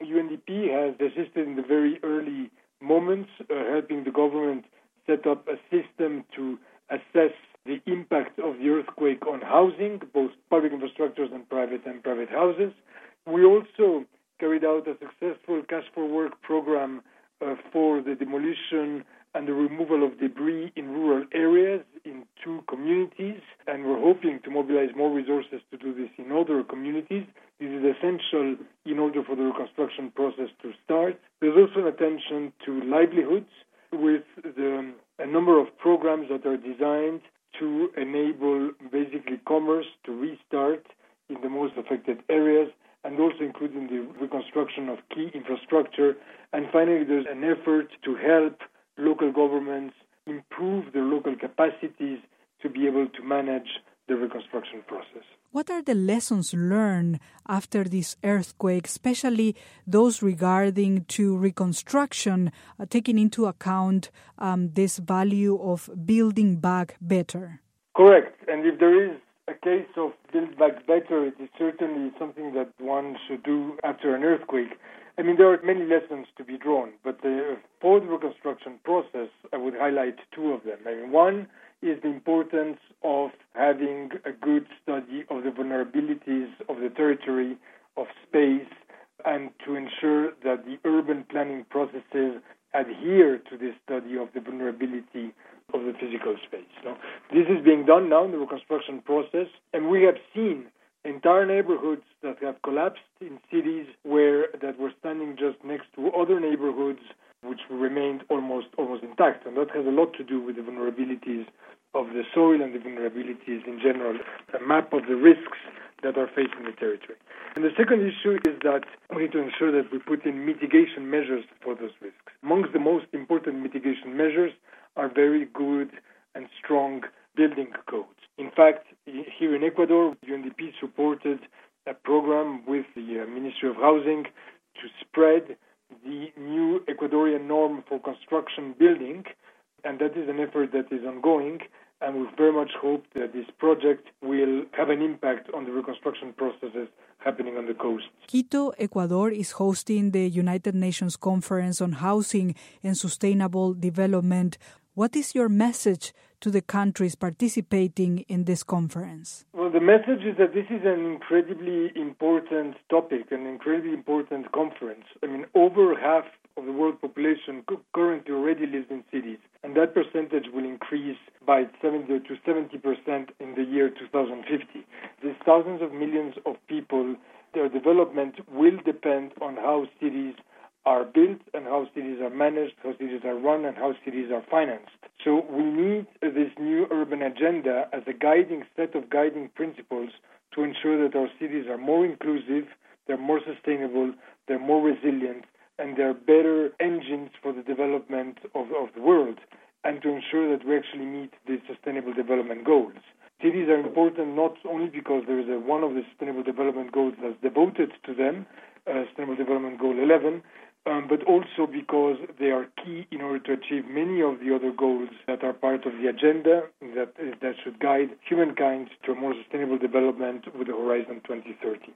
UNDP has assisted in the very early moments, helping the government set up a system to assess the impact of the earthquake on housing, both public infrastructures and private houses. We also carried out a successful Cash for Work program for the demolition and the removal of debris in rural areas in 2 communities, and we're hoping to mobilize more resources to do this in other communities. This is essential in order for the reconstruction process to start. There's also an attention to livelihoods with a number of programs that are designed to enable basically commerce to restart in the most affected areas, and also including the reconstruction of key infrastructure. And finally, there's an effort to help local governments improve their local capacities to be able to manage the reconstruction process. What are the lessons learned after this earthquake, especially those regarding to reconstruction, taking into account this value of building back better? Correct. And if there is a case of build back better, it is certainly something that one should do after an earthquake. I mean, there are many lessons to be drawn, but for the reconstruction process, I would highlight 2 of them. I mean, one is the importance of having a good study of the vulnerabilities of the territory, of space, and to ensure that the urban planning processes adhere to this study of the vulnerability of the physical space. So this is being done now in the reconstruction process, and we have seen entire neighborhoods that have collapsed in cities that were standing just next to other neighborhoods which remained almost intact. And that has a lot to do with the vulnerabilities of the soil and the vulnerabilities in general, a map of the risks that are facing the territory. And the second issue is that we need to ensure that we put in mitigation measures for those risks. Amongst the most important mitigation measures are very good and strong building codes. In fact, here in Ecuador, UNDP supported a program with the Ministry of Housing to spread the new Ecuadorian norm for construction building, and that is an effort that is ongoing, and we very much hope that this project will have an impact on the reconstruction processes happening on the coast. Quito, Ecuador is hosting the United Nations Conference on Housing and Sustainable Development. What is your message to the countries participating in this conference? Well, the message is that this is an incredibly important topic, an incredibly important conference. I mean, over half of the world population currently already lives in cities, and that percentage will increase by 70% to 70% in the year 2050. There's thousands of millions of people. Their development will depend on how cities are built and how cities are managed, how cities are run, and how cities are financed. So we need this new urban agenda as a set of guiding principles to ensure that our cities are more inclusive, they're more sustainable, they're more resilient, and they're better engines for the development of the world, and to ensure that we actually meet the Sustainable Development Goals. Cities are important not only because there is one of the Sustainable Development Goals that's devoted to them, Sustainable Development Goal 11, but also because they are key in order to achieve many of the other goals that are part of the agenda that should guide humankind to a more sustainable development with the Horizon 2030.